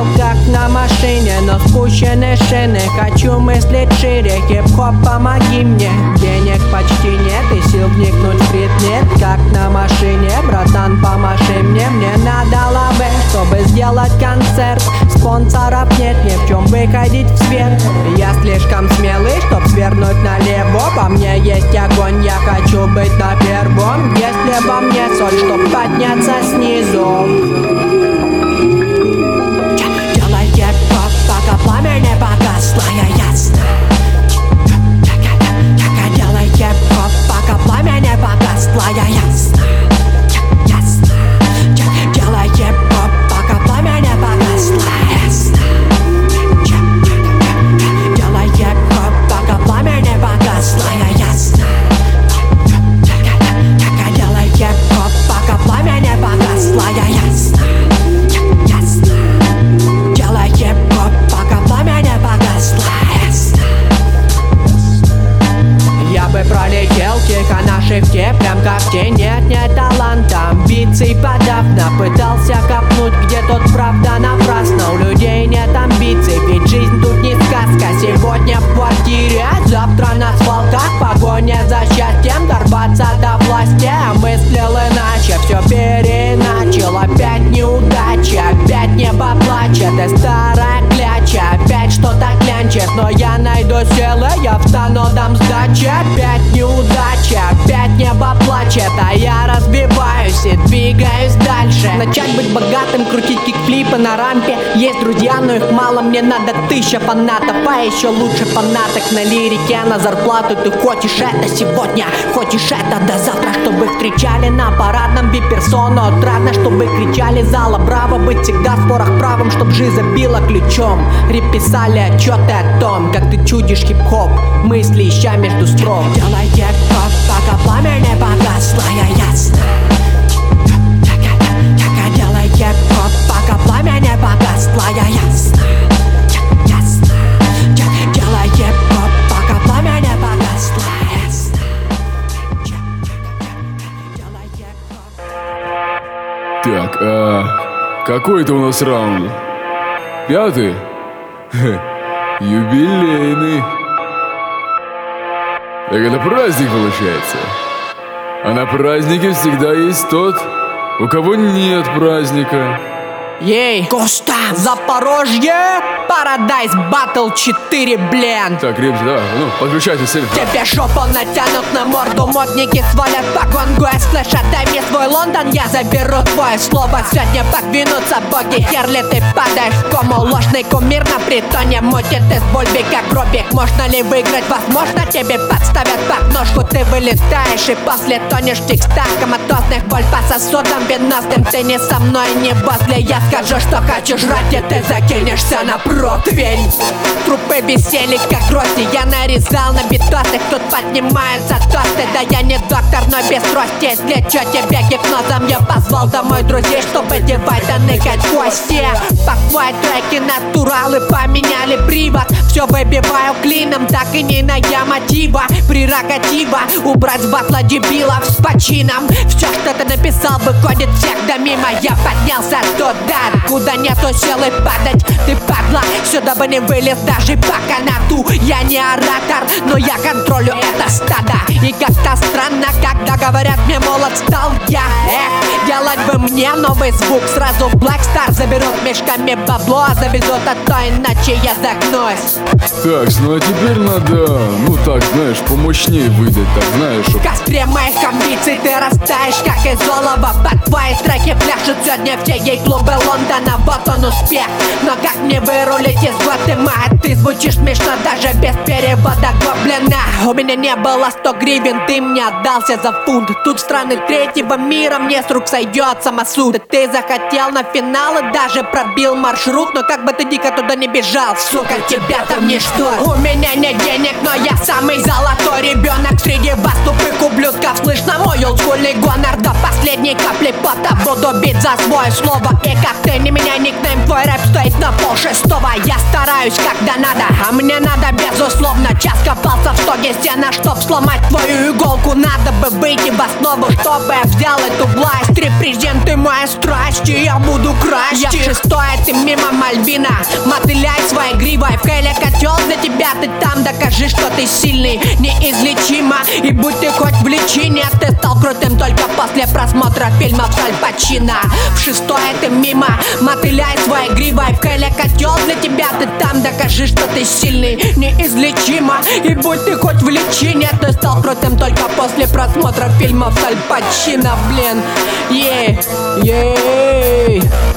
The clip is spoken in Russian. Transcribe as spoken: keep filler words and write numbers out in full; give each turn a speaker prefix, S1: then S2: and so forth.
S1: как на машине, но спущены шины. Хочу мыслить шире, хип-хоп, помоги мне. Денег почти нет и сил вникнуть в ритм нет. Как на машине, братан, помаши мне. Мне надо лавы, чтобы сделать концерт. Спонсоров нет, ни в чем выходить в свет. Я слишком смелый, чтоб свернуть налево. По мне есть огонь, я хочу быть на первом. Если во мне соль, чтоб подняться снизу. Делай хип-хоп, пока пламя не погасло, я ясно. Делай хип-хоп, пока пламя не погасло, я ясно. Ясно. Делай хип-хоп, пока пламя не погасло, ясно. Делай хип-хоп, пока пламя не погасло, я ясно. Делай хип-хоп, пока пламя не погасло, я ясно. Ясно. Делай хип-хоп, пока пламя не погасло, ясно. Я бы пролетел кик, а на шифте прям как тень. Нет, нет таланта, амбиций подавно. Пытался копнуть, где тут правда напрасно. У людей нет амбиций, ведь жизнь тут не сказка. Сегодня в квартире, завтра на свалках. Погоня за счастьем, дорваться до власти. А мыслил иначе, все переначал. Опять неудача, опять небо плачет. И старая кляча, опять что-то клянчит. Но я найду силы, я встану, дам сдачи. Опять неудача, опять небо плачет. А я разбиваюсь и двигаюсь дальше. Начать быть богатым, крутить кикфлипы на рампе. Есть друзья, но их мало, мне надо тысяча фанатов. А еще лучше фанаток на лирике, на зарплату. Ты хочешь это сегодня, хочешь это до завтра. Чтобы встречали на парадном вип-персону. Отрадно, чтобы кричали зала браво. Быть всегда в спорах правым, чтоб жизнь забила ключом. Рип писали отчеты о том, как ты чудишь хип-хоп, мысли ища между строк. Делай хип-хоп, пока пламя не погасло, я ясно. Делай хип-хоп, пока пламя не погасло, я ясно. Ясно. Делай хип-хоп, пока пламя не погасло, ясно. Делай хип-хоп.
S2: Так, а какой это у нас раунд? Пятый? Хе, юбилейный. Так это праздник получается. А на празднике всегда есть тот, у кого нет праздника.
S1: Ей, Коста, Запорожье, Парадайз Батл четыре, блин.
S2: Так, ребята, давай, ну, подключайтесь.
S1: Тебе жопу натянут на морду, модники свалят погон. Гуэс, флэш, отдай мне свой Лондон, я заберу твое слово. Сегодня подвинутся боги, херли, ты падаешь в кому. Ложный кумир на притоне мутит из бульби, как Робик. Можно ли выиграть? Возможно, тебе подставят подножку. Ты вылетаешь и после тонешь в текстах коматозных. Боль по сосудам венозным. Ты не со мной, не возле, я скажу, что хочу жрать, и ты закинешься на противень. Трупы висели, как грозди, я нарезал на битосы. Тут поднимаются тосты, да я не доктор, но без трости излечу тебя гипнозом. Я позвал домой друзей, чтобы девайда ныкать в кости. Похвай треки, натуралы поменяли привод. Все выбиваю клином, так и не найдя мотива. Прерогатива, убрать с батла дебилов с почином. Все, что ты написал, выходит всегда мимо. Я поднялся туда, куда нету силы падать. Ты падла, сюда бы не вылез даже по канату. Я не оратор, но я контролю это стадо. И как-то странно, когда говорят мне, мол, отстал я. Эх, делать бы мне новый звук, сразу в Black Star заберут мешками бабло, завезут, а то иначе я загнусь.
S2: Так, ну а теперь надо, ну так, знаешь, помощнее выдать, так, знаешь.
S1: В костре моих амбиций ты растаешь, как из олова. Под твои треки пляшут сегодня все гей-клубы Лондона. Вот он успех, но как мне вырулить из Гватемалы? Ты звучишь смешно даже без перевода гоблина. У меня не было сто гривен, ты мне отдался за фунт. Тут страны третьего мира, мне с рук сойдет самосуд. Ты захотел на финал и даже пробил маршрут. Но как бы ты дико туда не бежал, сука, тебя там не ждут. У меня нет денег, но я самый золотой ребенок среди вас тупых ублюдков. Слышно мой олдскульный гонор до последней капли пота. Буду бить за свое слово. И как ты не меня никнейм, твой рэп стоит на пол шестого. Я стараюсь когда надо, а мне надо безусловно. Час копался в стоге стена, чтоб сломать твою иголку. Надо бы выйти в основу, чтобы я взял эту власть. Репрезенты моей страсти, я буду красть. Я в шестой, а ты мимо моей Мальвина. Мотыляй своей гривой, в Кайле котел для тебя. Ты там докажи, что ты сильный, неизлечимо. И будь ты хоть в личине, ты стал крутым только после просмотра фильмов с Аль Пачино. В шестое ты мимо, мотыляй своей гривой, в Кайле котел для тебя. Ты там докажи, что ты сильный, неизлечимо. И будь ты хоть в личине, ты стал крутым только после просмотра фильмов с Аль Пачино, блин. Ей, ей.